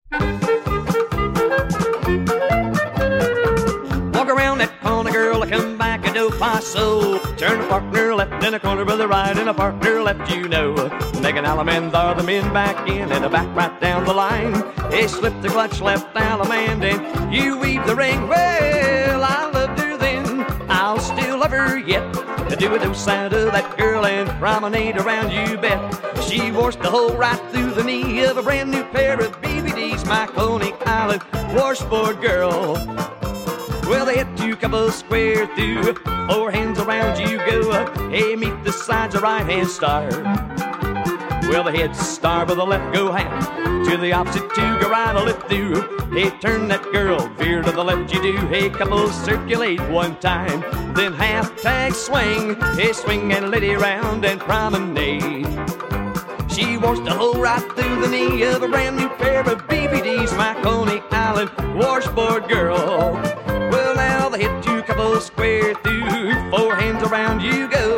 Walk around that corner, girl, I come back a do paso. Turn a partner left in a corner, brother right, and a partner left, you know. Make an Allemande, the men back in, and a back right down the line. They slip the clutch left Allemande, and you weave the ring. Well, I loved her then, I'll still love her yet. To do it outside of that girl and promenade around, you bet. She washed the hole right through the knee of a brand new pair of BBDs, my Coney Island washboard girl. Well, they hit you couple square through, four hands around you go. Hey, meet the sides of right-hand star. Well, the head star with the left go half, to the opposite two go right a lift through. Hey, turn that girl, veer to the left you do. Hey, couple circulate one time, then half tag swing. Hey, swing and lady round and promenade. She washed the hole right through the knee of a brand new pair of BBDs, my Coney Island washboard girl. Well, now they hit you couple square through, four hands around you